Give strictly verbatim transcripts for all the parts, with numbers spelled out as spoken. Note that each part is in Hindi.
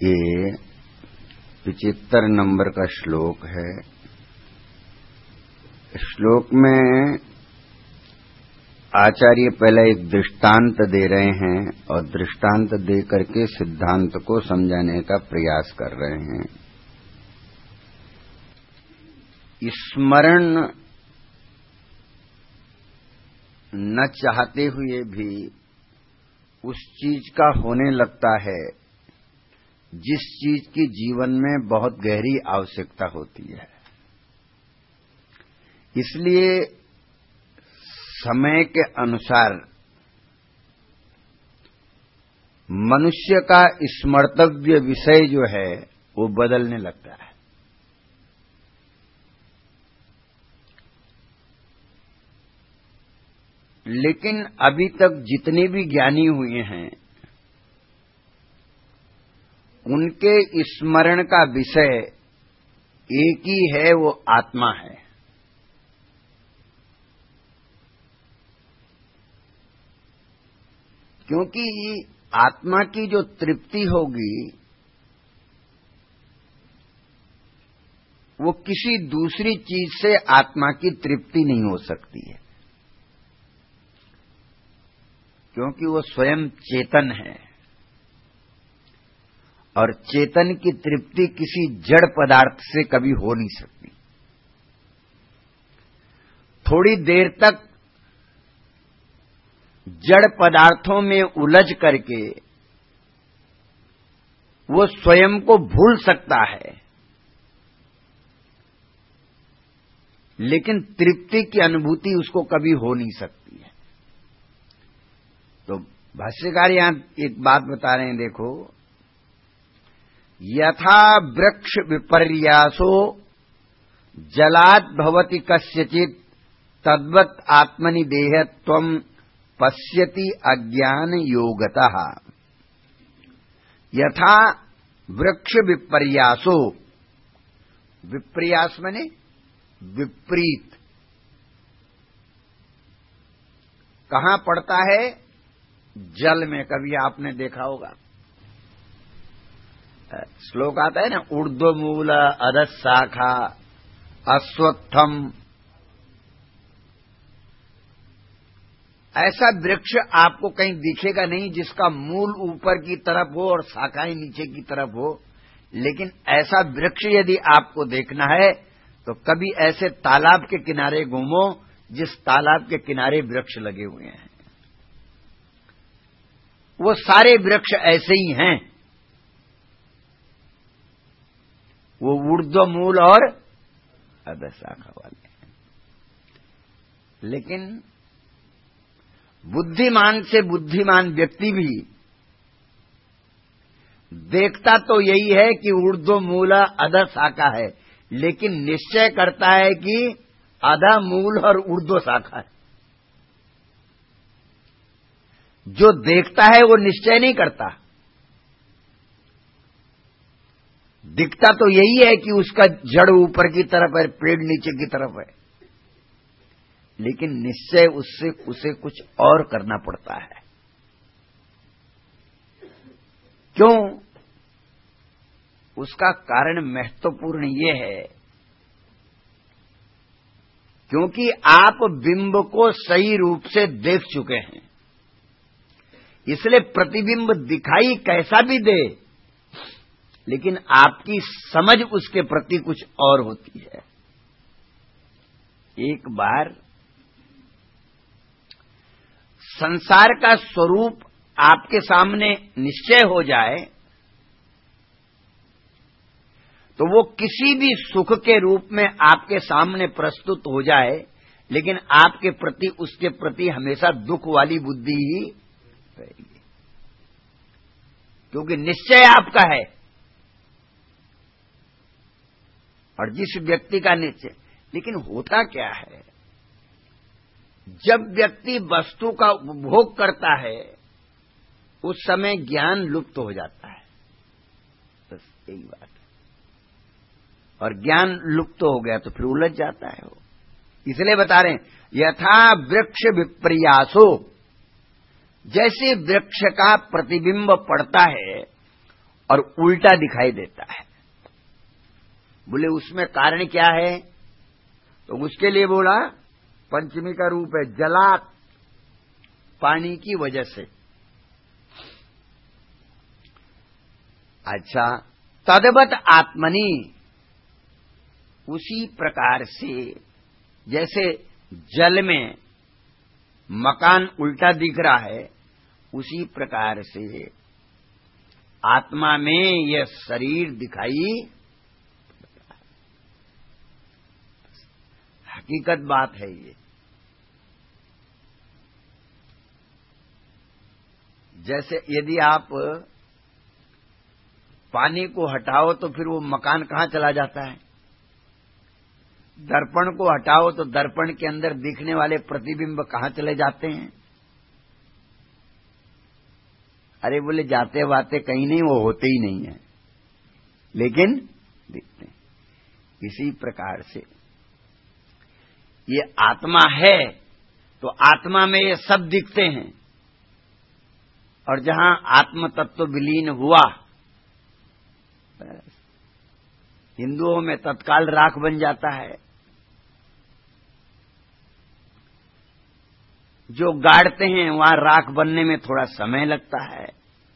ये पचहत्तर नंबर का श्लोक है। श्लोक में आचार्य पहले एक दृष्टांत दे रहे हैं और दृष्टांत दे करके सिद्धांत को समझाने का प्रयास कर रहे हैं। स्मरण न चाहते हुए भी उस चीज का होने लगता है जिस चीज की जीवन में बहुत गहरी आवश्यकता होती है। इसलिए समय के अनुसार मनुष्य का स्मर्तव्य विषय जो है वो बदलने लगता है। लेकिन अभी तक जितने भी ज्ञानी हुए हैं उनके स्मरण का विषय एक ही है, वो आत्मा है। क्योंकि आत्मा की जो तृप्ति होगी वो किसी दूसरी चीज से आत्मा की तृप्ति नहीं हो सकती है, क्योंकि वो स्वयं चेतन है और चेतन की तृप्ति किसी जड़ पदार्थ से कभी हो नहीं सकती। थोड़ी देर तक जड़ पदार्थों में उलझ करके वो स्वयं को भूल सकता है, लेकिन तृप्ति की अनुभूति उसको कभी हो नहीं सकती है। तो भाष्यकार यहां एक बात बता रहे हैं, देखो, यथा वृक्ष विपर्यासो जलात् भवति कस्यचित् तद्वत् आत्मनि देहत्वम् पश्यति अज्ञान योगतः। यथा वृक्ष विपर्यासो, विपर्यास माने विपरीत, कहां पड़ता है? जल में। कभी आपने देखा होगा, श्लोक आता है ना, ऊर्ध्वमूल अधः शाखा अश्वत्थम। ऐसा वृक्ष आपको कहीं दिखेगा नहीं जिसका मूल ऊपर की तरफ हो और शाखाएं नीचे की तरफ हो। लेकिन ऐसा वृक्ष यदि आपको देखना है तो कभी ऐसे तालाब के किनारे घूमो जिस तालाब के किनारे वृक्ष लगे हुए हैं। वो सारे वृक्ष ऐसे ही हैं, वो ऊर्ध्व मूल और अधः शाखा वाले हैं। लेकिन बुद्धिमान से बुद्धिमान व्यक्ति भी देखता तो यही है कि ऊर्ध्व मूल अधः शाखा है, लेकिन निश्चय करता है कि अधः मूल और ऊर्ध्व शाखा है। जो देखता है वो निश्चय नहीं करता। दिखता तो यही है कि उसका जड़ ऊपर की तरफ है, पेड़ नीचे की तरफ है, लेकिन निश्चय उससे उसे कुछ और करना पड़ता है। क्यों? उसका कारण महत्वपूर्ण ये है, क्योंकि आप बिंब को सही रूप से देख चुके हैं, इसलिए प्रतिबिंब दिखाई कैसा भी दे, लेकिन आपकी समझ उसके प्रति कुछ और होती है। एक बार संसार का स्वरूप आपके सामने निश्चय हो जाए तो वो किसी भी सुख के रूप में आपके सामने प्रस्तुत हो जाए, लेकिन आपके प्रति उसके प्रति हमेशा दुख वाली बुद्धि ही रहेगी, क्योंकि निश्चय आपका है। और जिस व्यक्ति का निश्चय, लेकिन होता क्या है, जब व्यक्ति वस्तु का उपभोग करता है उस समय ज्ञान लुप्त हो जाता है, बस यही बात है। और ज्ञान लुप्त हो गया तो फिर उलझ जाता है वो। इसलिए बता रहे हैं, यथा वृक्ष विपर्यासो, जैसे वृक्ष का प्रतिबिंब पड़ता है और उल्टा दिखाई देता है। बोले उसमें कारण क्या है? तो उसके लिए बोला पंचमी का रूप है जलात, पानी की वजह से। अच्छा, तद्वत आत्मनि, उसी प्रकार से जैसे जल में मकान उल्टा दिख रहा है, उसी प्रकार से आत्मा में यह शरीर दिखाई, हकीकत बात है ये। जैसे यदि आप पानी को हटाओ तो फिर वो मकान कहां चला जाता है? दर्पण को हटाओ तो दर्पण के अंदर दिखने वाले प्रतिबिंब कहां चले जाते हैं? अरे बोले जाते वाते कहीं नहीं, वो होते ही नहीं है, लेकिन दिखते हैं। इसी प्रकार से ये आत्मा है तो आत्मा में ये सब दिखते हैं, और जहां आत्म तत्व विलीन हुआ, हिंदुओं में तत्काल राख बन जाता है। जो गाड़ते हैं वहां राख बनने में थोड़ा समय लगता है,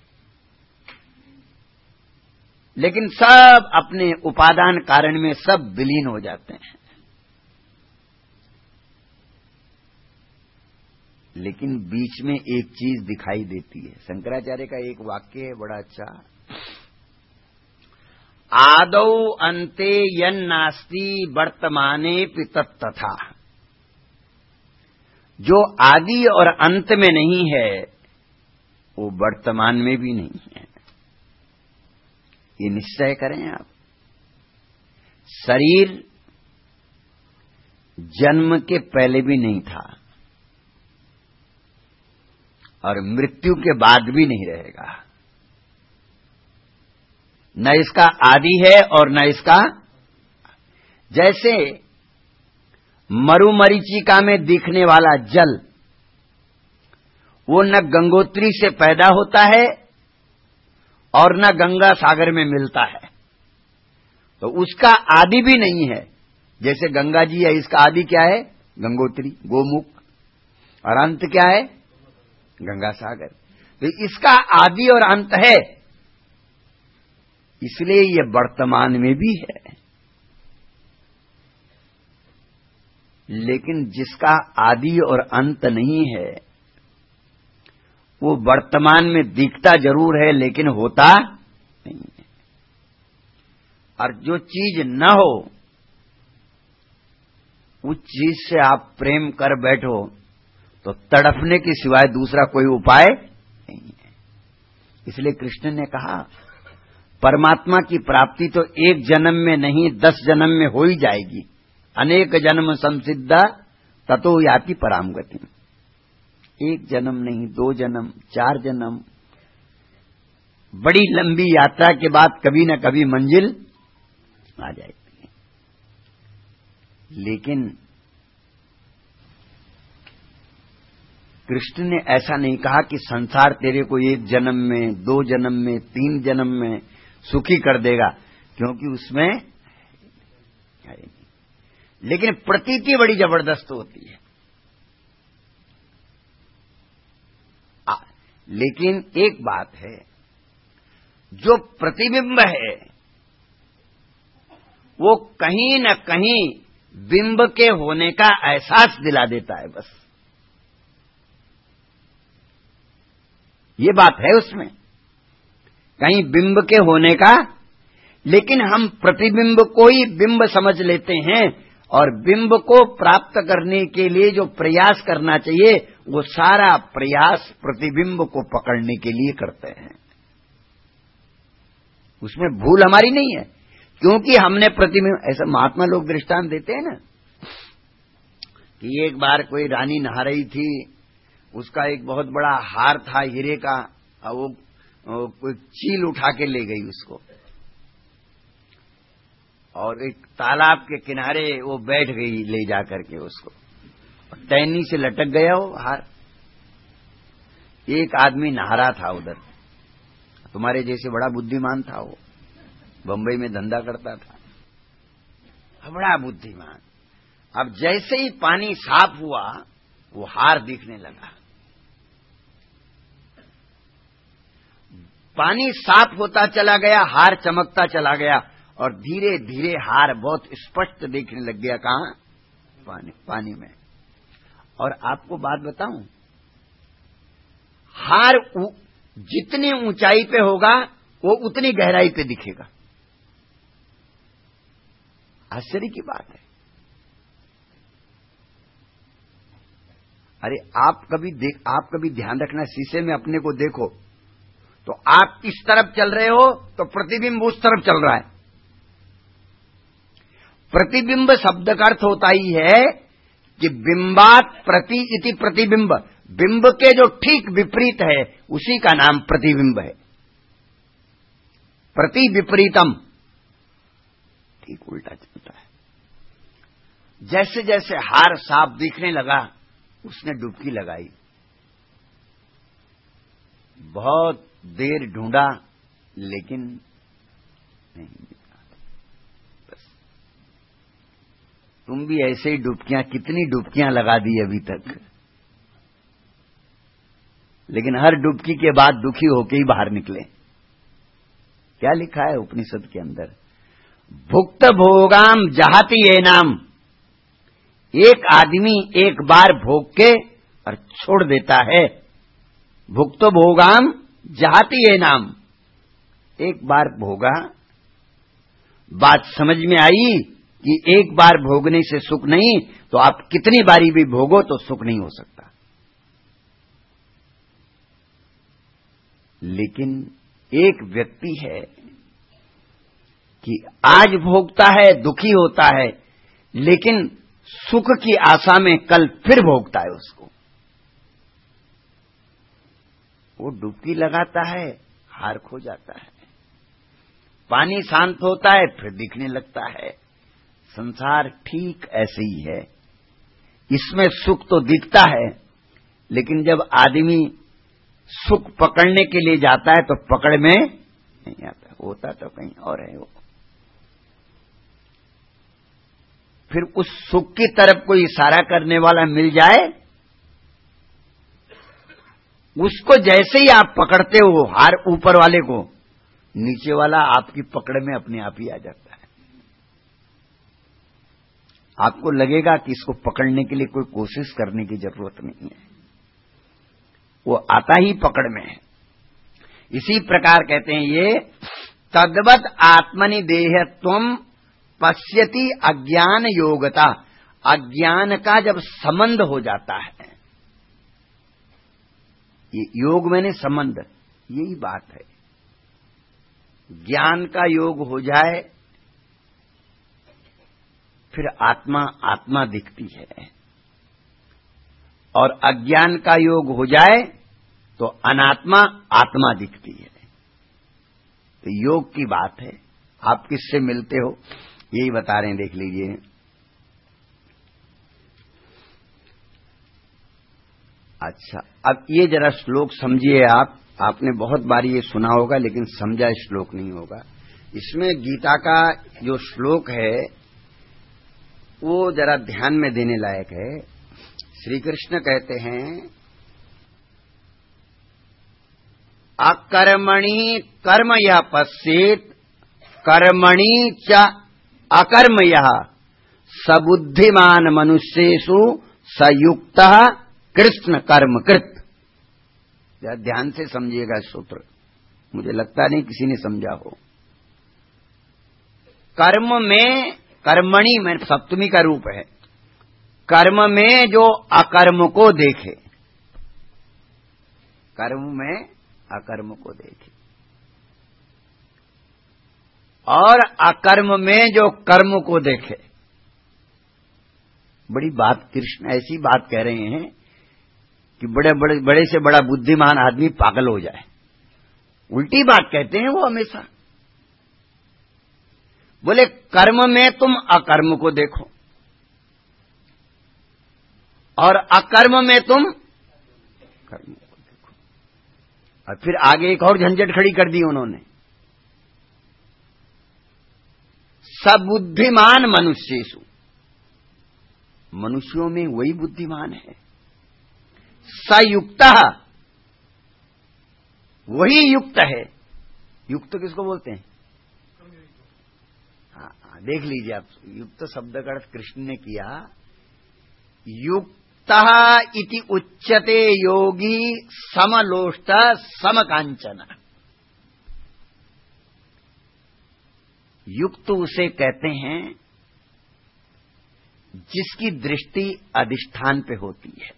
लेकिन सब अपने उपादान कारण में सब विलीन हो जाते हैं। लेकिन बीच में एक चीज दिखाई देती है। शंकराचार्य का एक वाक्य है बड़ा अच्छा, आदौ अन्ते यन्नास्ति वर्तमाने तत्तथा। जो आदि और अंत में नहीं है वो वर्तमान में भी नहीं है। ये निश्चय करें आप। शरीर जन्म के पहले भी नहीं था और मृत्यु के बाद भी नहीं रहेगा। न इसका आदि है और न इसका, जैसे मरुमरीचिका में दिखने वाला जल, वो न गंगोत्री से पैदा होता है और न गंगा सागर में मिलता है, तो उसका आदि भी नहीं है। जैसे गंगा जी है, इसका आदि क्या है? गंगोत्री, गोमुख, और अंत क्या है? गंगा सागर। तो इसका आदि और अंत है, इसलिए ये वर्तमान में भी है। लेकिन जिसका आदि और अंत नहीं है वो वर्तमान में दिखता जरूर है लेकिन होता नहीं है। और जो चीज न हो उस चीज से आप प्रेम कर बैठो तो तड़पने के सिवाय दूसरा कोई उपाय नहीं है। इसलिए कृष्ण ने कहा परमात्मा की प्राप्ति तो एक जन्म में नहीं दस जन्म में हो ही जाएगी। अनेक जन्म संसिद्धा ततो याति पराम गति। एक जन्म नहीं, दो जन्म, चार जन्म, बड़ी लंबी यात्रा के बाद कभी न कभी मंजिल आ जाएगी। लेकिन कृष्ण ने ऐसा नहीं कहा कि संसार तेरे को एक जन्म में, दो जन्म में, तीन जन्म में सुखी कर देगा, क्योंकि उसमें, लेकिन प्रतीति बड़ी जबरदस्त होती है। आ, लेकिन एक बात है, जो प्रतिबिंब है वो कहीं न कहीं बिंब के होने का एहसास दिला देता है। बस ये बात है उसमें, कहीं बिंब के होने का, लेकिन हम प्रतिबिंब को ही बिंब समझ लेते हैं और बिंब को प्राप्त करने के लिए जो प्रयास करना चाहिए वो सारा प्रयास प्रतिबिंब को पकड़ने के लिए करते हैं। उसमें भूल हमारी नहीं है, क्योंकि हमने प्रतिबिंब, ऐसा महात्मा लोग दृष्टांत देते हैं ना कि एक बार कोई रानी नहा रही थी, उसका एक बहुत बड़ा हार था हीरे का, और वो, वो कोई चील उठा के ले गई उसको, और एक तालाब के किनारे वो बैठ गई ले जा करके उसको, टहनी से लटक गया वो हार। एक आदमी नहा रहा था उधर, तुम्हारे जैसे बड़ा बुद्धिमान था वो, बंबई में धंधा करता था, बड़ा बुद्धिमान। अब जैसे ही पानी साफ हुआ वो हार दिखने लगा। पानी साफ होता चला गया, हार चमकता चला गया और धीरे धीरे हार बहुत स्पष्ट दिखने लग गया। कहां? पानी पानी में। और आपको बात बताऊं, हार जितनी ऊंचाई पे होगा वो उतनी गहराई पे दिखेगा। आश्चर्य की बात है। अरे आप कभी देख आप कभी ध्यान रखना, शीशे में अपने को देखो तो आप इस तरफ चल रहे हो तो प्रतिबिंब उस तरफ चल रहा है। प्रतिबिंब शब्द का अर्थ होता ही है कि बिंबात प्रति इति प्रतिबिंब, बिंब के जो ठीक विपरीत है उसी का नाम प्रतिबिंब है। प्रति विपरीतम, ठीक उल्टा चलता है। जैसे जैसे हार साफ दिखने लगा उसने डुबकी लगाई, बहुत देर ढूंढा लेकिन नहीं मिला। बस तुम भी ऐसे ही डुबकियां, कितनी डुबकियां लगा दी अभी तक, लेकिन हर डुबकी के बाद दुखी होके ही बाहर निकले। क्या लिखा है उपनिषद के अंदर? भुक्त भोगाम जहाति ये नाम। एक आदमी एक बार भोग के और छोड़ देता है। भुक्त भोगाम जहाति ये नाम, एक बार भोगा, बात समझ में आई कि एक बार भोगने से सुख नहीं, तो आप कितनी बारी भी भोगो तो सुख नहीं हो सकता। लेकिन एक व्यक्ति है कि आज भोगता है, दुखी होता है, लेकिन सुख की आशा में कल फिर भोगता है उसको। वो डुबकी लगाता है, हार खो जाता है। पानी शांत होता है, फिर दिखने लगता है। संसार ठीक ऐसे ही है। इसमें सुख तो दिखता है, लेकिन जब आदमी सुख पकड़ने के लिए जाता है तो पकड़ में नहीं आता, होता तो कहीं और है वो। फिर उस सुख की तरफ कोई इशारा करने वाला मिल जाए, उसको जैसे ही आप पकड़ते हो हार ऊपर वाले को, नीचे वाला आपकी पकड़ में अपने आप ही आ जाता है। आपको लगेगा कि इसको पकड़ने के लिए कोई कोशिश करने की जरूरत नहीं है, वो आता ही पकड़ में है। इसी प्रकार कहते हैं ये तद्वत आत्मनि देहत्वम पश्यति अज्ञान योगता। अज्ञान का जब संबंध हो जाता है, ये योग मैंने संबंध, यही बात है। ज्ञान का योग हो जाए फिर आत्मा आत्मा दिखती है, और अज्ञान का योग हो जाए तो अनात्मा आत्मा दिखती है। तो योग की बात है। आप किससे मिलते हो यही बता रहे हैं, देख लीजिए। अच्छा, अब ये जरा श्लोक समझिए आप। आपने बहुत बार ये सुना होगा लेकिन समझा श्लोक नहीं होगा। इसमें गीता का जो श्लोक है वो जरा ध्यान में देने लायक है। श्री कृष्ण कहते हैं अकर्मणि कर्म यह पश्येत कर्मणि च अकर्म यह सबुद्धिमान मनुष्येषु सयुक्त कृष्ण कर्म कृत। ध्यान से समझिएगा सूत्र, मुझे लगता नहीं किसी ने समझा हो। कर्म में, कर्मणि में सप्तमी का रूप है, कर्म में जो अकर्म को देखे, कर्म में अकर्म को देखे, और अकर्म में जो कर्म को देखे। बड़ी बात, कृष्ण ऐसी बात कह रहे हैं कि बड़े बड़े बड़े से बड़ा बुद्धिमान आदमी पागल हो जाए। उल्टी बात कहते हैं वो हमेशा। बोले कर्म में तुम अकर्म को देखो और अकर्म में तुम कर्म को देखो। और फिर आगे एक और झंझट खड़ी कर दी उन्होंने, सबुद्धिमान मनुष्येषु, मनुष्यों में वही बुद्धिमान है, सयुक्त, वही युक्त है। युक्त किसको बोलते हैं? हाँ, देख लीजिए आप, युक्त शब्द का अर्थ कृष्ण ने किया, युक्त इति उच्यते योगी समलोष्ट समकांचन। युक्त उसे कहते हैं जिसकी दृष्टि अधिष्ठान पे होती है।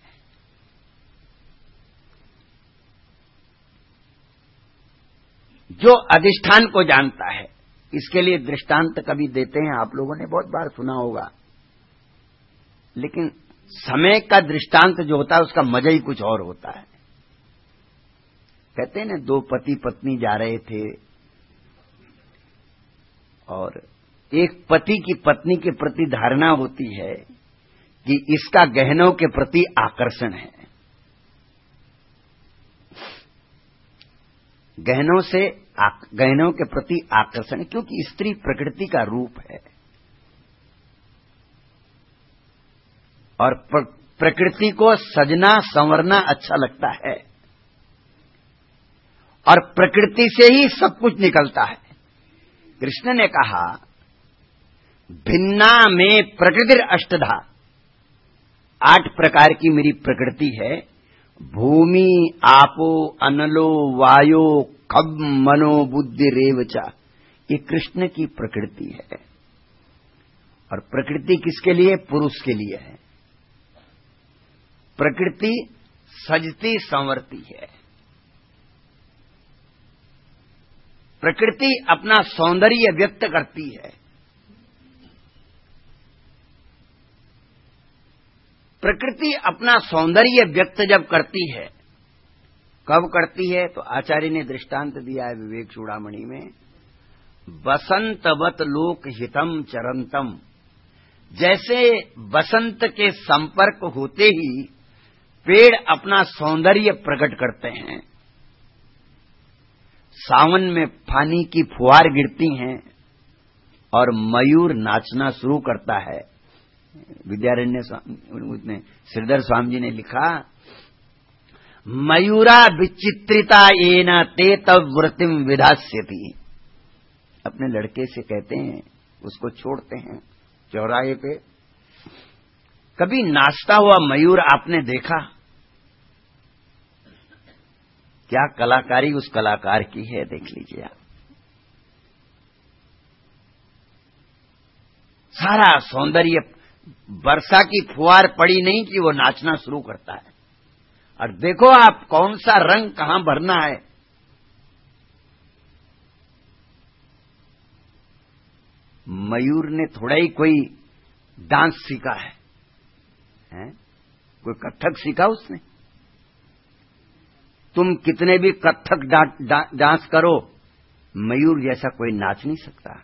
जो अधिष्ठान को जानता है। इसके लिए दृष्टांत कभी देते हैं, आप लोगों ने बहुत बार सुना होगा, लेकिन समय का दृष्टांत जो होता है उसका मजा ही कुछ और होता है। कहते हैं ना, दो पति पत्नी जा रहे थे और एक पति की पत्नी के प्रति धारणा होती है कि इसका गहनों के प्रति आकर्षण है, गहनों से गहनों के प्रति आकर्षण, क्योंकि स्त्री प्रकृति का रूप है और प्र, प्रकृति को सजना संवरना अच्छा लगता है और प्रकृति से ही सब कुछ निकलता है। कृष्ण ने कहा, भिन्ना में प्रकृति अष्टधा, आठ प्रकार की मेरी प्रकृति है, भूमि आपो अनलो वायो खब मनो बुद्धि रेवचा, ये कृष्ण की प्रकृति है। और प्रकृति किसके लिए? पुरुष के लिए है। प्रकृति सजती संवरती है, प्रकृति अपना सौंदर्य व्यक्त करती है, प्रकृति अपना सौंदर्य व्यक्त जब करती है, कब करती है? तो आचार्य ने दृष्टांत दिया है विवेक चूड़ामणि में, बसंतवत लोक हितम चरंतम, जैसे बसंत के संपर्क होते ही पेड़ अपना सौंदर्य प्रकट करते हैं, सावन में पानी की फुहार गिरती हैं और मयूर नाचना शुरू करता है। विद्यारण्य उसने श्रीधर स्वामी जी ने लिखा, मयूरा विचित्रिता येन ते तव वृत्तिम विधास्यति। अपने लड़के से कहते हैं, उसको छोड़ते हैं चौराहे पे, कभी नाचता हुआ मयूर आपने देखा? क्या कलाकारी उस कलाकार की है, देख लीजिए आप। सारा सौंदर्य, वर्षा की फुहार पड़ी नहीं कि वो नाचना शुरू करता है। और देखो आप कौन सा रंग कहां भरना है। मयूर ने थोड़ा ही कोई डांस सीखा है, हैं? कोई कथक सीखा उसने? तुम कितने भी कथक डा, डा, डांस करो, मयूर जैसा कोई नाच नहीं सकता।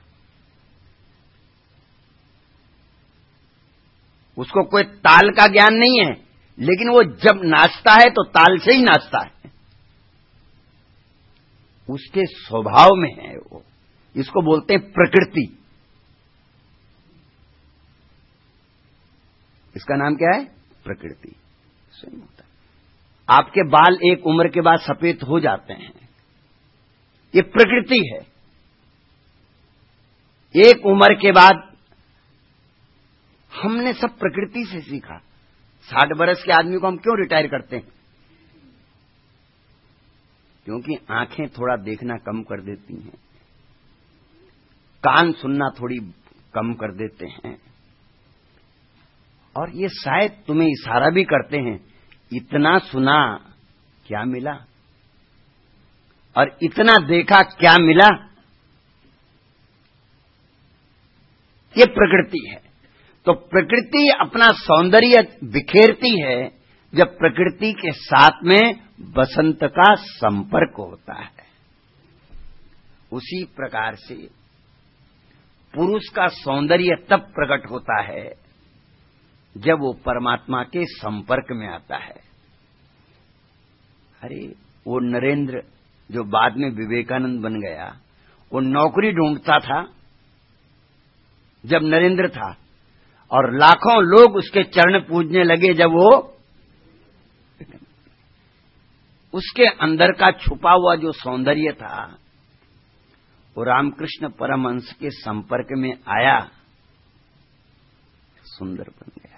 उसको कोई ताल का ज्ञान नहीं है, लेकिन वो जब नाचता है तो ताल से ही नाचता है, उसके स्वभाव में है वो। इसको बोलते हैं प्रकृति। इसका नाम क्या है? प्रकृति। सही होता है। आपके बाल एक उम्र के बाद सफेद हो जाते हैं, ये प्रकृति है। एक उम्र के बाद हमने सब प्रकृति से सीखा। साठ बरस के आदमी को हम क्यों रिटायर करते हैं? क्योंकि आंखें थोड़ा देखना कम कर देती हैं, कान सुनना थोड़ी कम कर देते हैं, और ये शायद तुम्हें इशारा भी करते हैं, इतना सुना क्या मिला और इतना देखा क्या मिला। ये प्रकृति है। तो प्रकृति अपना सौंदर्य बिखेरती है जब प्रकृति के साथ में बसंत का संपर्क होता है। उसी प्रकार से पुरुष का सौंदर्य तब प्रकट होता है जब वो परमात्मा के संपर्क में आता है। अरे वो नरेंद्र जो बाद में विवेकानंद बन गया, वो नौकरी ढूंढता था जब नरेंद्र था, और लाखों लोग उसके चरण पूजने लगे जब वो, उसके अंदर का छुपा हुआ जो सौंदर्य था वो रामकृष्ण परमहंस के संपर्क में आया, सुंदर बन गया।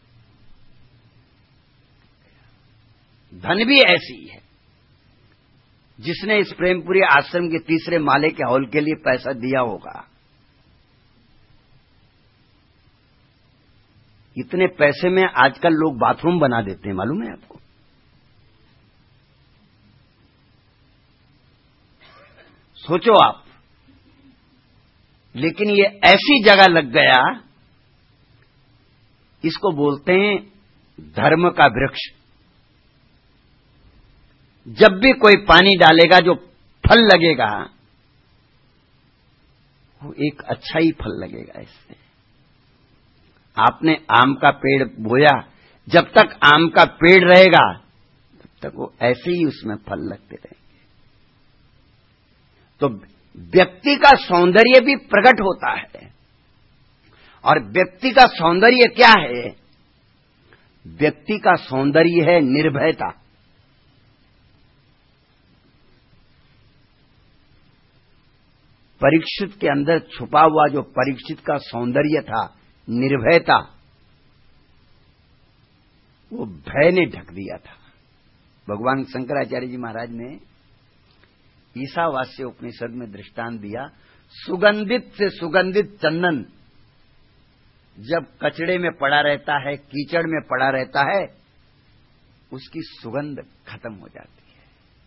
धन भी ऐसी है, जिसने इस प्रेमपुरी आश्रम के तीसरे माले के हॉल के लिए पैसा दिया होगा, इतने पैसे में आजकल लोग बाथरूम बना देते हैं, मालूम है आपको? सोचो आप। लेकिन ये ऐसी जगह लग गया, इसको बोलते हैं धर्म का वृक्ष। जब भी कोई पानी डालेगा जो फल लगेगा वो एक अच्छा ही फल लगेगा। इससे आपने आम का पेड़ बोया, जब तक आम का पेड़ रहेगा तब तक वो ऐसे ही उसमें फल लगते रहेंगे। तो व्यक्ति का सौंदर्य भी प्रकट होता है, और व्यक्ति का सौंदर्य क्या है? व्यक्ति का सौंदर्य है निर्भयता। परीक्षित के अंदर छुपा हुआ जो परीक्षित का सौंदर्य था, निर्भयता, वो भय ने ढक दिया था। भगवान शंकराचार्य जी महाराज ने ईशावास्य उपनिषद में दृष्टांत दिया, सुगंधित से सुगंधित चंदन जब कचड़े में पड़ा रहता है, कीचड़ में पड़ा रहता है, उसकी सुगंध खत्म हो जाती है।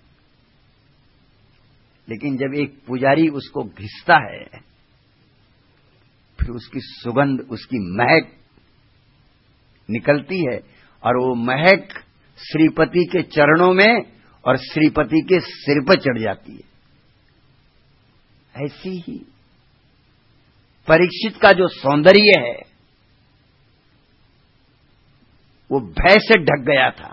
लेकिन जब एक पुजारी उसको घिसता है, फिर उसकी सुगंध, उसकी महक निकलती है, और वो महक श्रीपति के चरणों में और श्रीपति के सिर पर चढ़ जाती है। ऐसी ही परीक्षित का जो सौंदर्य है वो भय से ढक गया था।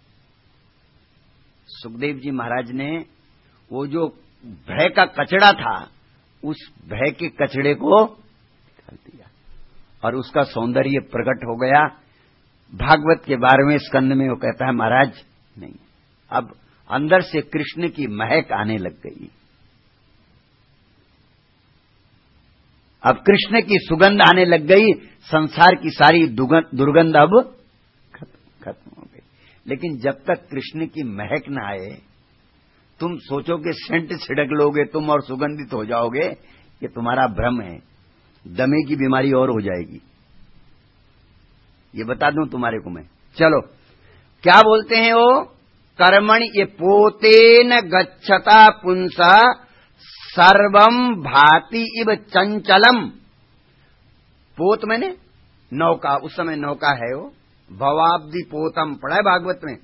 सुखदेव जी महाराज ने वो जो भय का कचड़ा था, उस भय के कचड़े को निकाल दिया और उसका सौंदर्य प्रकट हो गया। भागवत के बारहवें स्कंद में वो कहता है, महाराज नहीं, अब अंदर से कृष्ण की महक आने लग गई, अब कृष्ण की सुगंध आने लग गई, संसार की सारी दुर्गंध अब खत्म हो गई। लेकिन जब तक कृष्ण की महक न आए, तुम सोचो कि सेंट छिड़क लोगे तुम और सुगंधित हो जाओगे, ये तुम्हारा भ्रम है। दमे की बीमारी और हो जाएगी, ये बता दूं तुम्हारे को मैं। चलो, क्या बोलते हैं वो? कर्मणि ये पोतेन गच्छता पुंसा सर्वम भाति इव चंचलम। पोत मैंने नौका, उस समय नौका है वो, भवाब्दि पोतम पढ़ा है भागवत में।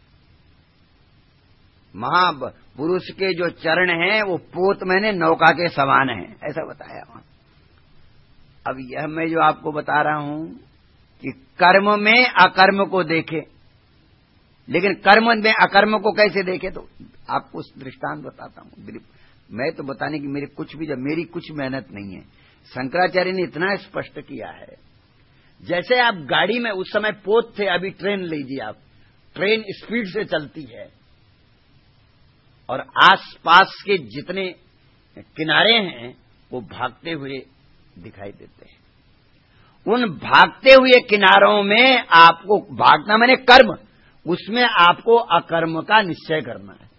महापुरुष के जो चरण हैं वो पोत मैंने नौका के समान है, ऐसा बताया वहां। अब यह मैं जो आपको बता रहा हूं कि कर्म में अकर्म को देखे, लेकिन कर्म में अकर्म को कैसे देखे, तो आपको दृष्टांत बताता हूं। मैं तो बताने की मेरी कुछ भी, जब मेरी कुछ मेहनत नहीं है, शंकराचार्य ने इतना स्पष्ट किया है। जैसे आप गाड़ी में, उस समय पोत थे, अभी ट्रेन लीजिए आप, ट्रेन स्पीड से चलती है और आसपास के जितने किनारे हैं वो भागते हुए दिखाई देते हैं। उन भागते हुए किनारों में आपको भागना मैंने कर्म, उसमें आपको अकर्म का निश्चय करना है।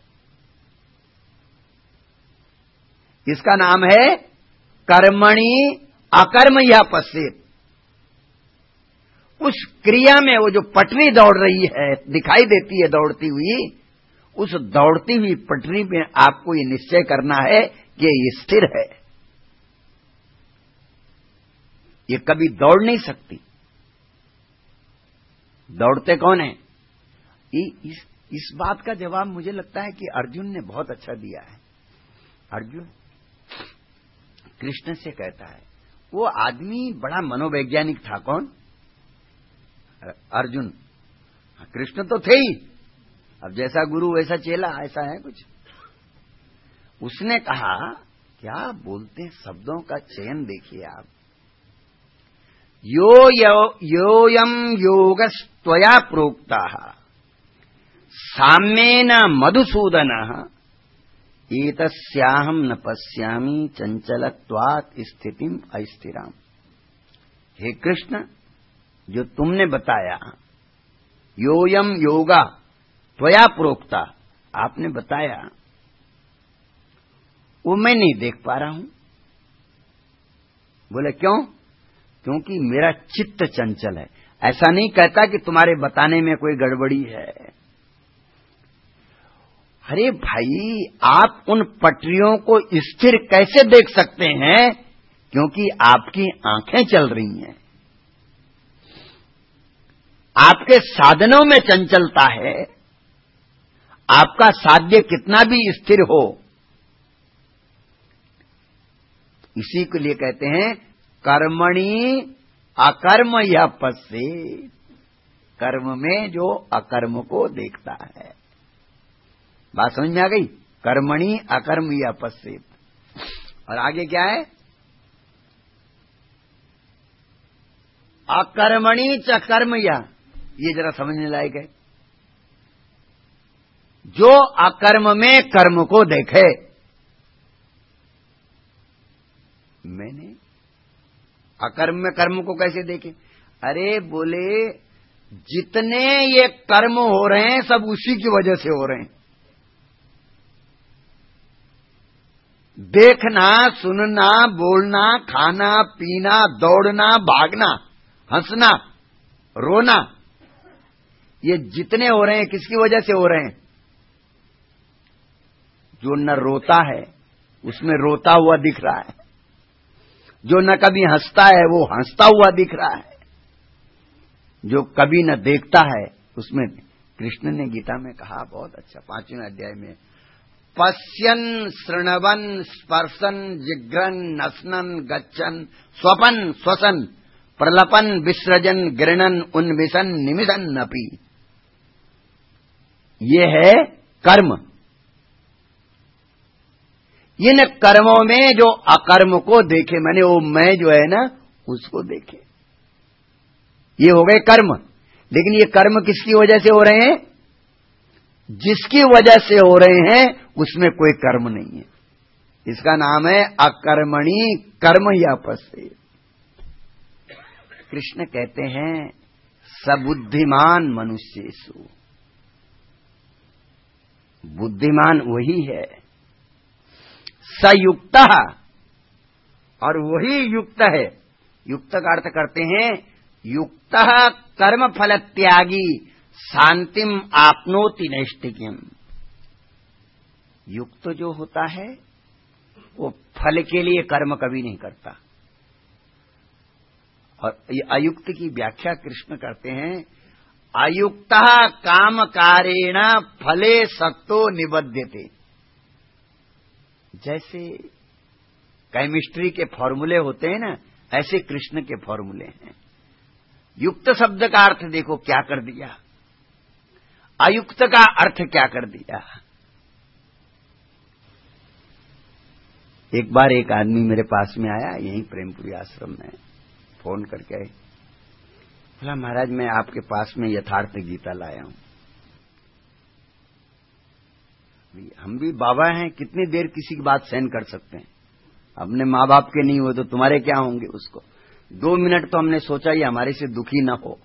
इसका नाम है कर्मणि अकर्म या पश्चित। उस क्रिया में वो जो पटरी दौड़ रही है, दिखाई देती है दौड़ती हुई, उस दौड़ती हुई पटरी में आपको ये निश्चय करना है कि ये स्थिर है, ये कभी दौड़ नहीं सकती। दौड़ते कौन है? इस, इस बात का जवाब मुझे लगता है कि अर्जुन ने बहुत अच्छा दिया है। अर्जुन कृष्ण से कहता है, वो आदमी बड़ा मनोवैज्ञानिक था। कौन? अर्जुन। कृष्ण तो थे ही, अब जैसा गुरु वैसा चेला, ऐसा है कुछ। उसने कहा, क्या बोलते हैं, शब्दों का चयन देखिए आप। यो यो योयम योगस्त्वया प्रोक्ताः साम्येन मधुसूदनः एतस्याहं न पश्यामि चंचलत्वात् स्थितिम अस्थिराम। हे कृष्ण, जो तुमने बताया, योयम योगा त्वया प्रोक्ता, आपने बताया, वो मैं नहीं देख पा रहा हूं। बोले क्यों? क्योंकि मेरा चित्त चंचल है। ऐसा नहीं कहता कि तुम्हारे बताने में कोई गड़बड़ी है। अरे भाई, आप उन पटरियों को स्थिर कैसे देख सकते हैं? क्योंकि आपकी आंखें चल रही हैं, आपके साधनों में चंचलता है। आपका साध्य कितना भी स्थिर हो, इसी के लिए कहते हैं कर्मणि अकर्म या पश्ये। कर्म में जो अकर्म को देखता है। बात समझ में आ गई? कर्मणि अकर्म या पश्ये। और आगे क्या है? अकर्मणि च कर्म या, ये जरा समझने लायक है। जो अकर्म में कर्म को देखे। मैंने अकर्म में कर्म को कैसे देखे? अरे बोले, जितने ये कर्म हो रहे हैं सब उसी की वजह से हो रहे हैं। देखना, सुनना, बोलना, खाना, पीना, दौड़ना, भागना, हंसना, रोना, ये जितने हो रहे हैं किसकी वजह से हो रहे हैं? जो न रोता है उसमें रोता हुआ दिख रहा है, जो न कभी हंसता है वो हंसता हुआ दिख रहा है, जो कभी न देखता है उसमें, कृष्ण ने गीता में कहा बहुत अच्छा, पांचवें अध्याय में, पश्यन् शृण्वन् स्पर्शन जिघ्रन् नस्नन् गच्छन् स्वपन् श्वसन् प्रलपन् विसृजन् गृणन् उन्मिषन् निमिषन् अपि। ये है कर्म। इन कर्मों में जो अकर्म को देखे, मैंने वो मैं जो है ना उसको देखे, ये हो गए कर्म। लेकिन ये कर्म किसकी वजह से हो रहे हैं? जिसकी वजह से हो रहे हैं उसमें कोई कर्म नहीं है। इसका नाम है अकर्मणि कर्म या पश्ये। कृष्ण कहते हैं सबुद्धिमान मनुष्येषु, बुद्धिमान वही है, सयुक्त, और वही युक्त है। युक्त का अर्थ करते हैं युक्त कर्म फल त्यागी शांतिम आपनोति नैष्ठिक्यम। युक्त जो होता है वो फल के लिए कर्म कभी नहीं करता। और ये अयुक्त की व्याख्या कृष्ण करते हैं, अयुक्त काम कारेण फले सक्तो निबध्यते। जैसे केमिस्ट्री के फॉर्मूले होते हैं ना, ऐसे कृष्ण के फॉर्मूले हैं। युक्त शब्द का अर्थ देखो क्या कर दिया, अयुक्त का अर्थ क्या कर दिया। एक बार एक आदमी मेरे पास में आया, यहीं प्रेमपुरी आश्रम में, फोन करके आए, बोला महाराज मैं आपके पास में यथार्थ गीता लाया हूं। हम भी बाबा हैं, कितनी देर किसी की बात सहन कर सकते हैं? अपने माँ बाप के नहीं हो तो तुम्हारे क्या होंगे उसको। दो मिनट तो हमने सोचा ये हमारे से दुखी न हो।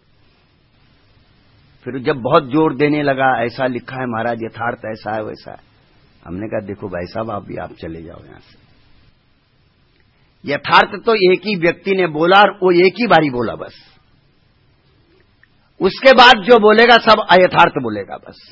फिर जब बहुत जोर देने लगा, ऐसा लिखा है महाराज यथार्थ ऐसा है वैसा है, हमने कहा देखो भाई साहब आप भी आप चले जाओ यहां से। यथार्थ तो एक ही व्यक्ति ने बोला और वो एक ही बारी बोला बस। उसके बाद जो बोलेगा सब अयथार्थ बोलेगा बस।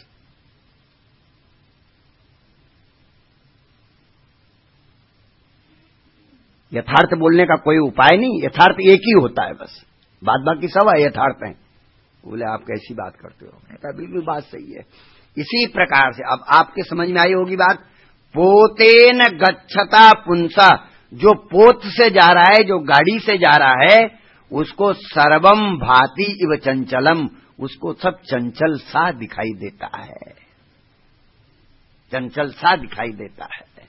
यथार्थ बोलने का कोई उपाय नहीं, यथार्थ एक ही होता है बस, बात बाकी सब अयथार्थ हैं। बोले आप कैसी बात करते हो? कहता बिल्कुल बात सही है। इसी प्रकार से अब आपके समझ में आई होगी बात। पोतेन गच्छता पुंसा, जो पोत से जा रहा है, जो गाड़ी से जा रहा है, उसको सर्वम भाति इव चंचलम, उसको सब चंचल सा दिखाई देता है, चंचल सा दिखाई देता है।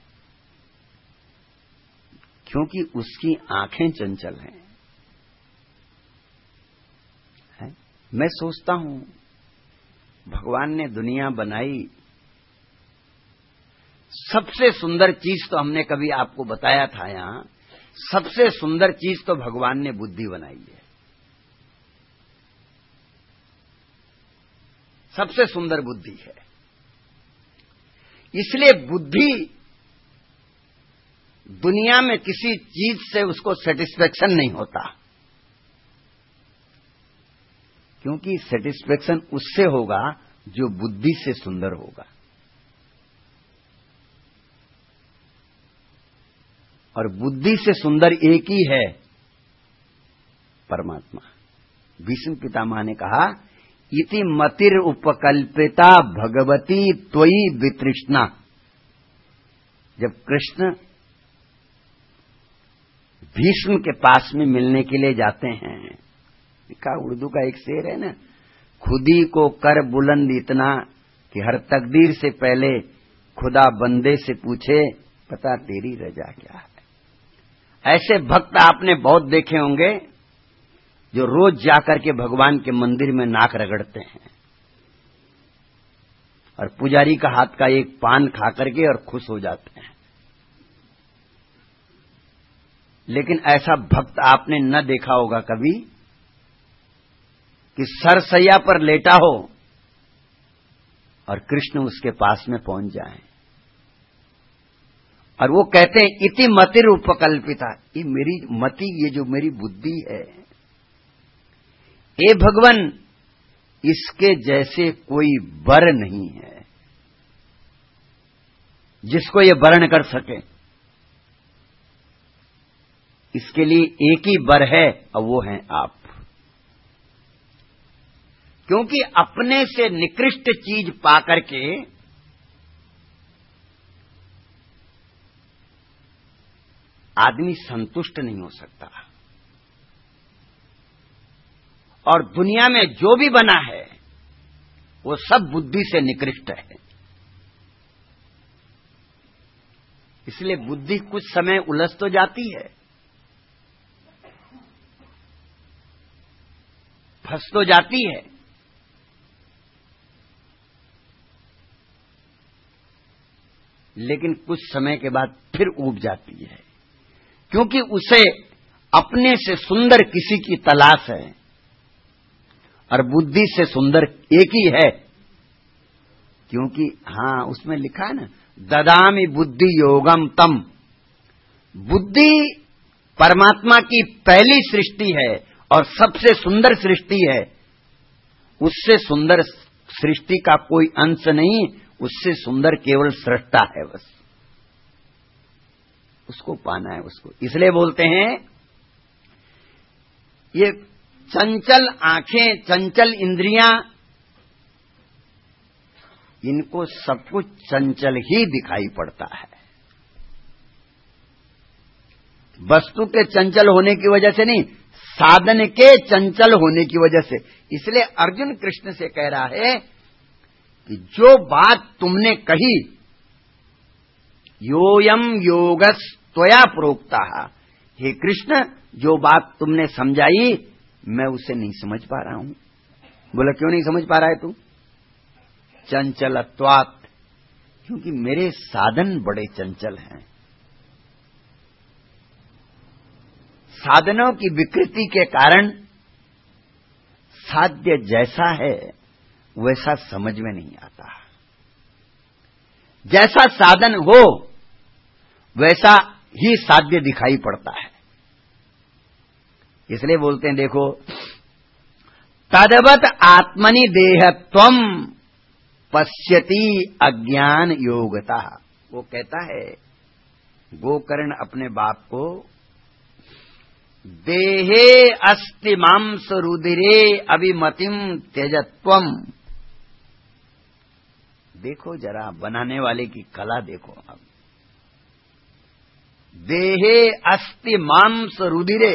क्योंकि उसकी आंखें चंचल हैं। है? मैं सोचता हूं भगवान ने दुनिया बनाई, सबसे सुंदर चीज तो हमने कभी आपको बताया था यहां, सबसे सुंदर चीज तो भगवान ने बुद्धि बनाई है। सबसे सुंदर बुद्धि है। इसलिए बुद्धि दुनिया में किसी चीज से उसको सेटिस्फेक्शन नहीं होता, क्योंकि सेटिस्फेक्शन उससे होगा जो बुद्धि से सुंदर होगा। और बुद्धि से सुंदर एक ही है, परमात्मा। भीष्म पितामह ने कहा, इति मतिर उपकल्पिता भगवती त्वयि वितृष्णा। जब कृष्ण भीष्म के पास में मिलने के लिए जाते हैं, लिखा उर्दू का एक शेर है ना, खुदी को कर बुलंद इतना कि हर तकदीर से पहले खुदा बंदे से पूछे पता तेरी रजा क्या है। ऐसे भक्त आपने बहुत देखे होंगे जो रोज जाकर के भगवान के मंदिर में नाक रगड़ते हैं और पुजारी का हाथ का एक पान खा करके और खुश हो जाते हैं। लेकिन ऐसा भक्त आपने न देखा होगा कभी कि सरसैया पर लेटा हो और कृष्ण उसके पास में पहुंच जाएं और वो कहते हैं इति मतिर उपकल्पिता, ये मेरी मति, ये जो मेरी बुद्धि है, ए भगवान, इसके जैसे कोई वर नहीं है जिसको ये वर्ण कर सके। इसके लिए एक ही वर है और वो हैं आप। क्योंकि अपने से निकृष्ट चीज पाकर के आदमी संतुष्ट नहीं हो सकता, और दुनिया में जो भी बना है वो सब बुद्धि से निकृष्ट है। इसलिए बुद्धि कुछ समय उलझ तो जाती है, फंस तो जाती है, लेकिन कुछ समय के बाद फिर ऊब जाती है, क्योंकि उसे अपने से सुंदर किसी की तलाश है और बुद्धि से सुंदर एक ही है। क्योंकि हां, उसमें लिखा है ना, ददामि बुद्धि योगम तम। बुद्धि परमात्मा की पहली सृष्टि है और सबसे सुंदर सृष्टि है। उससे सुंदर सृष्टि का कोई अंश नहीं, उससे सुंदर केवल सृष्टा है, बस उसको पाना है उसको। इसलिए बोलते हैं ये चंचल आंखें, चंचल इंद्रियां, इनको सब कुछ चंचल ही दिखाई पड़ता है। वस्तु के चंचल होने की वजह से नहीं, साधन के चंचल होने की वजह से। इसलिए अर्जुन कृष्ण से कह रहा है कि जो बात तुमने कही, योयम योगस त्वया प्रोक्ता, हे कृष्ण, जो बात तुमने समझाई मैं उसे नहीं समझ पा रहा हूं। बोला क्यों नहीं समझ पा रहा है तू? चंचलत्वात्, क्योंकि मेरे साधन बड़े चंचल हैं। साधनों की विकृति के कारण साध्य जैसा है वैसा समझ में नहीं आता। जैसा साधन हो वैसा ही साध्य दिखाई पड़ता है। इसलिए बोलते हैं, देखो, तदवत आत्मनि देहत्वम पश्यति अज्ञान योगता। वो कहता है गोकर्ण अपने बाप को, देहे अस्ति मांस रुधिरे अभिमतिम त्यजत्वम। देखो जरा बनाने वाले की कला देखो। अब देहे अस्ति मांस रुधिरे,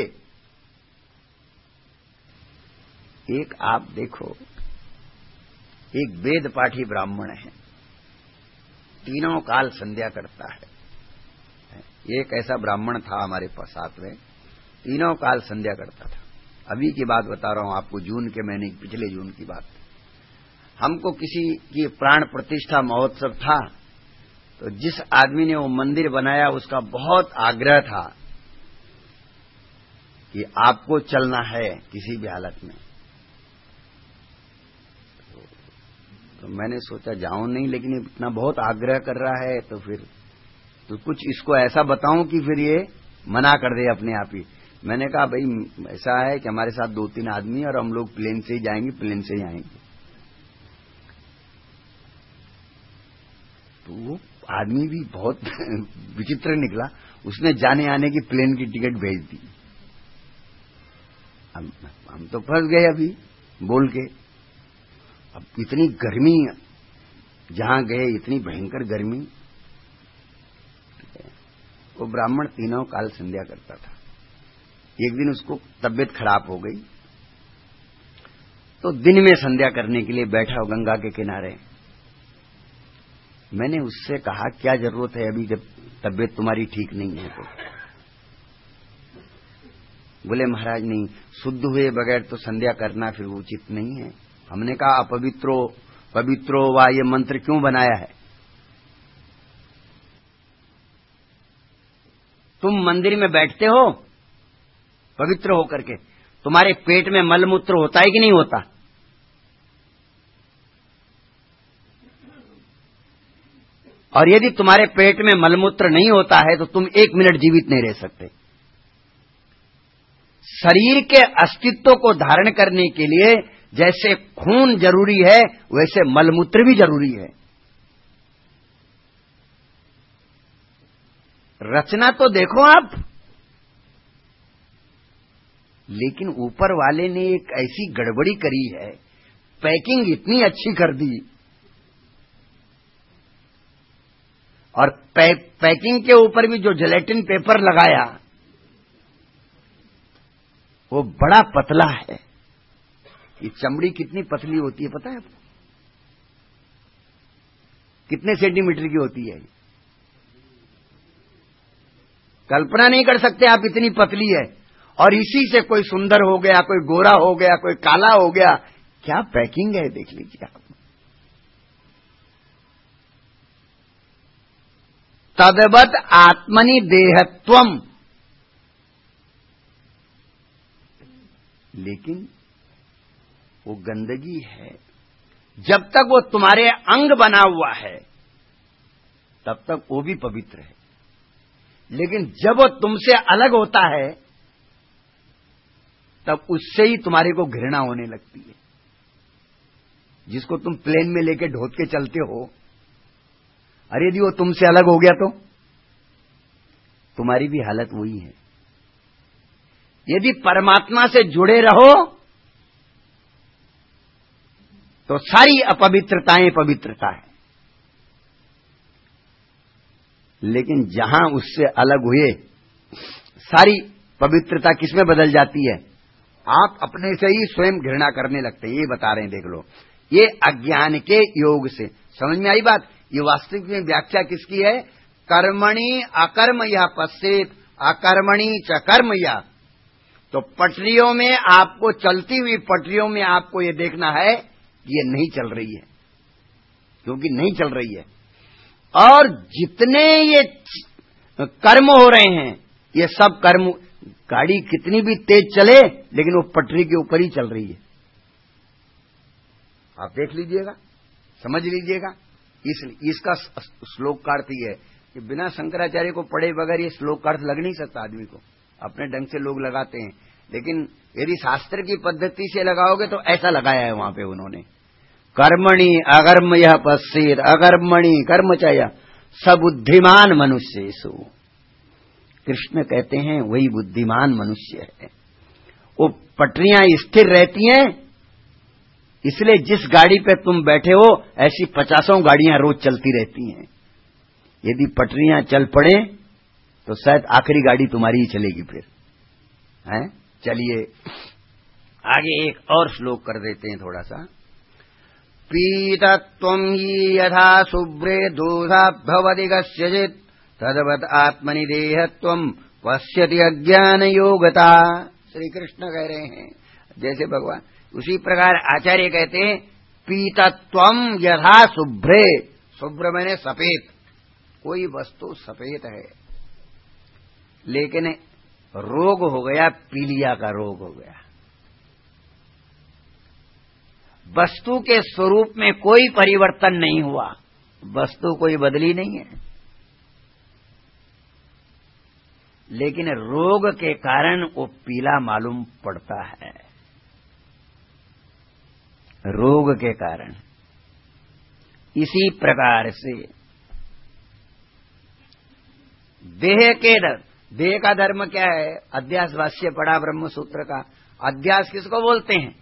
एक आप देखो, एक वेद पाठी ब्राह्मण है, तीनों काल संध्या करता है, एक ऐसा ब्राह्मण था हमारे पास साथ में, तीनों काल संध्या करता था। अभी की बात बता रहा हूं आपको, जून के महीने, पिछले जून की बात। हमको किसी की प्राण प्रतिष्ठा महोत्सव था, तो जिस आदमी ने वो मंदिर बनाया उसका बहुत आग्रह था कि आपको चलना है किसी भी हालत में। तो, तो मैंने सोचा जाऊं नहीं, लेकिन इतना बहुत आग्रह कर रहा है तो फिर तो कुछ इसको ऐसा बताऊं कि फिर ये मना कर दे अपने आप ही। मैंने कहा भाई ऐसा है कि हमारे साथ दो तीन आदमी और हम लोग प्लेन से ही जाएंगे, प्लेन से ही आएंगे। तो वो आदमी भी बहुत विचित्र निकला, उसने जाने आने की प्लेन की टिकट भेज दी। हम, हम तो फंस गए अभी बोल के। अब इतनी गर्मी, जहां गए इतनी भयंकर गर्मी। वो ब्राह्मण तीनों काल संध्या करता था। एक दिन उसको तबीयत खराब हो गई, तो दिन में संध्या करने के लिए बैठा हो गंगा के किनारे। मैंने उससे कहा क्या जरूरत है अभी, जब तबीयत तुम्हारी ठीक नहीं है तो? बोले महाराज नहीं, शुद्ध हुए बगैर तो संध्या करना फिर उचित नहीं है। हमने कहा अपवित्रो पवित्रो वा, ये मंत्र क्यों बनाया है? तुम मंदिर में बैठते हो पवित्र होकर के, तुम्हारे पेट में मलमूत्र होता है कि नहीं होता? और यदि तुम्हारे पेट में मलमूत्र नहीं होता है तो तुम एक मिनट जीवित नहीं रह सकते। शरीर के अस्तित्व को धारण करने के लिए जैसे खून जरूरी है, वैसे मलमूत्र भी जरूरी है। रचना तो देखो आप, लेकिन ऊपर वाले ने एक ऐसी गड़बड़ी करी है, पैकिंग इतनी अच्छी कर दी और पै, पैकिंग के ऊपर भी जो जेलेटिन पेपर लगाया वो बड़ा पतला है। ये चमड़ी कितनी पतली होती है पता है आपको? कितने सेंटीमीटर की होती है? कल्पना नहीं कर सकते आप, इतनी पतली है। और इसी से कोई सुंदर हो गया, कोई गोरा हो गया, कोई काला हो गया। क्या पैकिंग है देख लीजिए आप। तद्वत् आत्मनि देहत्वम। लेकिन वो गंदगी है, जब तक वो तुम्हारे अंग बना हुआ है तब तक वो भी पवित्र है। लेकिन जब वो तुमसे अलग होता है तब उससे ही तुम्हारे को घृणा होने लगती है। जिसको तुम प्लेन में लेके ढोत के चलते हो, अरे यदि वो तुमसे अलग हो गया तो तुम्हारी भी हालत वही है। यदि परमात्मा से जुड़े रहो तो सारी अपवित्रताएं पवित्रता है। लेकिन जहां उससे अलग हुए, सारी पवित्रता किसमें बदल जाती है? आप अपने से ही स्वयं घृणा करने लगते हैं। ये बता रहे हैं, देख लो। ये अज्ञान के योग से समझ में आई बात। ये वास्तविक में व्याख्या किसकी है? कर्मणि अकर्म यह पश्चेत अकर्मणि च कर्म यह। तो पटरियों में आपको, चलती हुई पटरियों में आपको ये देखना है कि ये नहीं चल रही है, क्योंकि नहीं चल रही है। और जितने ये कर्म हो रहे हैं, ये सब कर्म, गाड़ी कितनी भी तेज चले लेकिन वो पटरी के ऊपर ही चल रही है। आप देख लीजिएगा, समझ लीजिएगा। इस, इसका श्लोक का अर्थ ये है कि बिना शंकराचार्य को पढ़े बगैर ये श्लोक का अर्थ लग नहीं सकता आदमी को। अपने ढंग से लोग लगाते हैं, लेकिन यदि शास्त्र की पद्धति से लगाओगे तो ऐसा लगाया है वहां पे उन्होंने। कर्मणि अकर्म यह पश्चेत अकर्मणि कर्म चय सबुद्धिमान मनुष्येषु। कृष्ण कहते हैं वही बुद्धिमान मनुष्य है। वो पटरियां स्थिर रहती हैं, इसलिए जिस गाड़ी पे तुम बैठे हो ऐसी पचासों गाड़ियां रोज चलती रहती हैं। यदि पटरियां चल पड़े तो शायद आखिरी गाड़ी तुम्हारी ही चलेगी फिर, हैं? चलिए आगे एक और श्लोक कर देते हैं थोड़ा सा। पीतत्वं हि यथा शुभ्रे दूधात् भवति कस्यचित् तदवत आत्मनि देहत्वम पश्यति अज्ञान योगता। श्री कृष्ण कह रहे हैं जैसे भगवान, उसी प्रकार आचार्य कहते हैं पीतत्वम यथा शुभ्रे, शुभ्र मैंने सफेद, कोई वस्तु सफेद है लेकिन रोग हो गया, पीलिया का रोग हो गया। वस्तु के स्वरूप में कोई परिवर्तन नहीं हुआ, वस्तु कोई बदली नहीं है, लेकिन रोग के कारण वो पीला मालूम पड़ता है। रोग के कारण इसी प्रकार से देह के धर्म, देह का धर्म क्या है? अध्यास भाष्य पढ़ा ब्रह्म सूत्र का। अध्यास किसको बोलते हैं?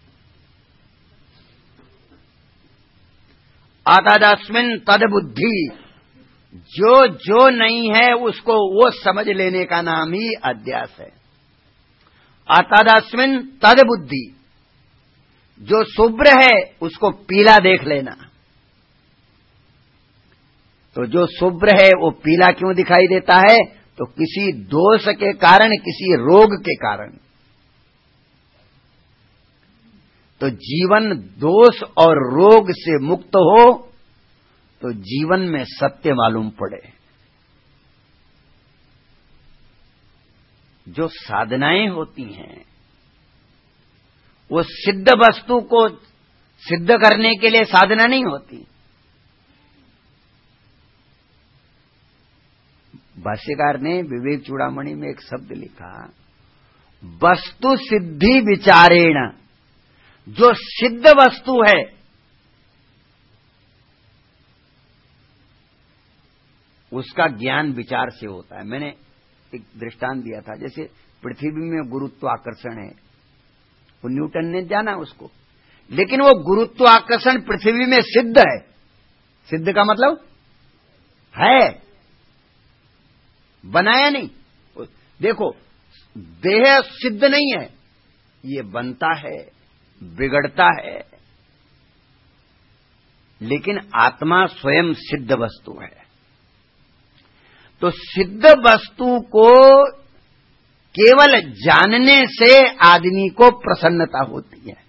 अतदस्मिन् तद बुद्धि, जो जो नहीं है उसको वो समझ लेने का नाम ही अध्यास है। अतदस्मिन् तद बुद्धि, जो शुभ्र है उसको पीला देख लेना। तो जो शुभ्र है वो पीला क्यों दिखाई देता है? तो किसी दोष के कारण, किसी रोग के कारण। तो जीवन दोष और रोग से मुक्त हो तो जीवन में सत्य मालूम पड़े। जो साधनाएं होती हैं वो सिद्ध वस्तु को सिद्ध करने के लिए साधना नहीं होती। भाष्यकार ने विवेक चूड़ामणि में एक शब्द लिखा, वस्तु सिद्धि विचारेण। जो सिद्ध वस्तु है उसका ज्ञान विचार से होता है। मैंने एक दृष्टांत दिया था, जैसे पृथ्वी में गुरुत्वाकर्षण है, वो न्यूटन ने जाना उसको, लेकिन वो गुरुत्वाकर्षण पृथ्वी में सिद्ध है। सिद्ध का मतलब है, बनाया नहीं। देखो, देह सिद्ध नहीं है, ये बनता है, बिगड़ता है, लेकिन आत्मा स्वयं सिद्ध वस्तु है। तो सिद्ध वस्तु को केवल जानने से आदमी को प्रसन्नता होती है,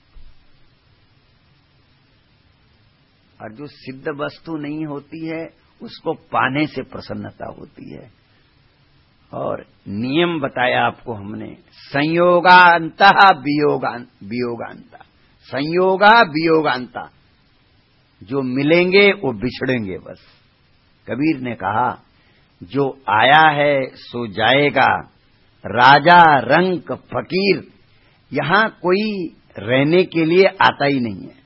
और जो सिद्ध वस्तु नहीं होती है उसको पाने से प्रसन्नता होती है। और नियम बताया आपको हमने, संयोगांतः वियोगान वियोगांता, संयोगा वियोगांता, जो मिलेंगे वो बिछड़ेंगे बस। कबीर ने कहा, जो आया है सो जाएगा, राजा रंक फकीर, यहां कोई रहने के लिए आता ही नहीं है।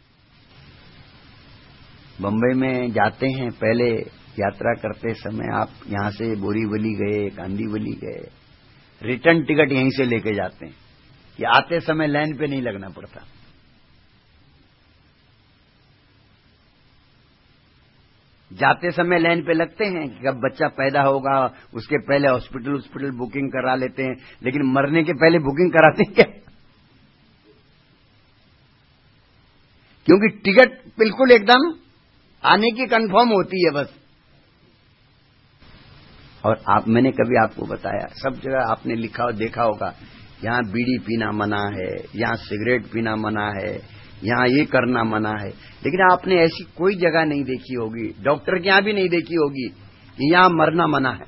बंबई में जाते हैं, पहले यात्रा करते समय आप यहां से बोरीवली गए, गांधीवली गए, रिटर्न टिकट यहीं से लेके जाते हैं कि आते समय लाइन पे नहीं लगना पड़ता। जाते समय लाइन पे लगते हैं कि कब बच्चा पैदा होगा, उसके पहले हॉस्पिटल हॉस्पिटल बुकिंग करा लेते हैं, लेकिन मरने के पहले बुकिंग कराते हैं क्या? क्योंकि टिकट बिल्कुल एकदम आने की कंफर्म होती है बस। और आप, मैंने कभी आपको बताया, सब जगह आपने लिखा और देखा होगा, यहां बीड़ी पीना मना है, यहां सिगरेट पीना मना है, यहां ये करना मना है, लेकिन आपने ऐसी कोई जगह नहीं देखी होगी, डॉक्टर के यहां भी नहीं देखी होगी कि यहां मरना मना है।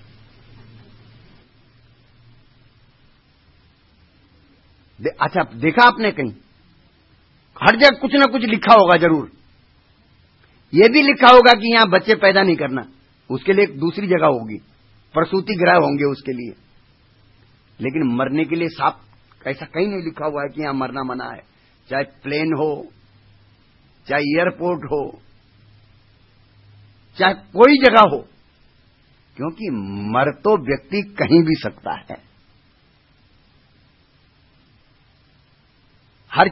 दे, अच्छा, देखा आपने कहीं? हर जगह कुछ ना कुछ लिखा होगा जरूर। ये भी लिखा होगा कि यहां बच्चे पैदा नहीं करना, उसके लिए एक दूसरी जगह होगी, प्रसूति गृह होंगे उसके लिए, लेकिन मरने के लिए साफ ऐसा कहीं नहीं लिखा हुआ है कि यहां मरना मना है। चाहे प्लेन हो, चाहे एयरपोर्ट हो, चाहे कोई जगह हो, क्योंकि मर तो व्यक्ति कहीं भी सकता है। हर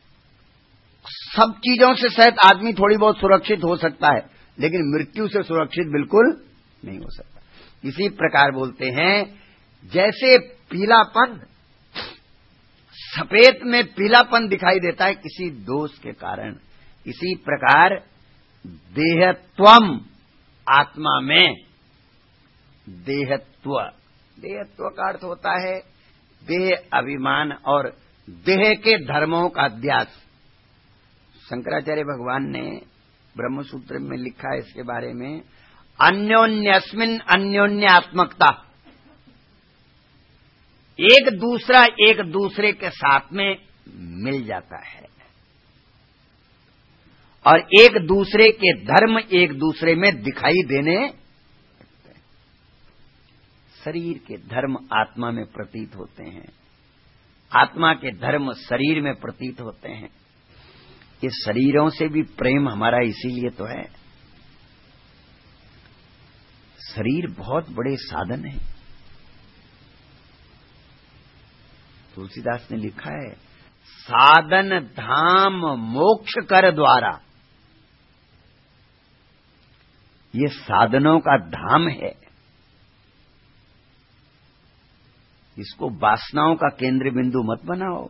सब चीजों से शायद आदमी थोड़ी बहुत सुरक्षित हो सकता है, लेकिन मृत्यु से सुरक्षित बिल्कुल नहीं हो सकता। इसी प्रकार बोलते हैं, जैसे पीलापन, सफेद में पीलापन दिखाई देता है किसी दोष के कारण, इसी प्रकार देहत्वम, आत्मा में देहत्व। देहत्व का अर्थ होता है देह अभिमान और देह के धर्मों का अध्यास। शंकराचार्य भगवान ने ब्रह्मसूत्र में लिखा है इसके बारे में, अन्योन्यस्मिन अन्योन्यात्मकता। एक दूसरा एक दूसरे के साथ में मिल जाता है और एक दूसरे के धर्म एक दूसरे में दिखाई देने लगते हैं। शरीर के धर्म आत्मा में प्रतीत होते हैं, आत्मा के धर्म शरीर में प्रतीत होते हैं। ये शरीरों से भी प्रेम हमारा इसीलिए तो है। शरीर बहुत बड़े साधन है। तुलसीदास ने लिखा है, साधन धाम मोक्ष कर द्वारा। ये साधनों का धाम है, इसको वासनाओं का केंद्र बिंदु मत बनाओ।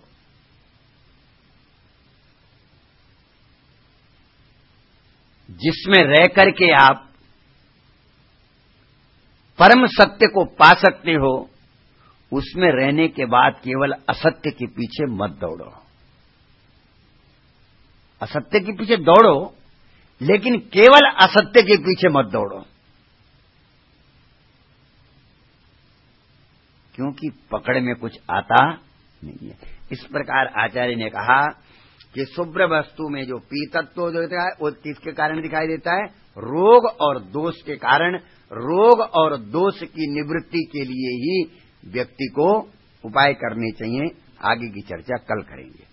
जिसमें रह करके आप परम सत्य को पा सकते हो, उसमें रहने के बाद केवल असत्य के पीछे मत दौड़ो। असत्य के पीछे दौड़ो, लेकिन केवल असत्य के पीछे मत दौड़ो, क्योंकि पकड़ में कुछ आता नहीं है। इस प्रकार आचार्य ने कहा कि शुभ्र वस्तु में जो पीतत्व जो दिखता है वो किसके कारण दिखाई देता है? रोग और दोष के कारण। रोग और दोष की निवृत्ति के लिए ही व्यक्ति को उपाय करने चाहिए। आगे की चर्चा कल करेंगे।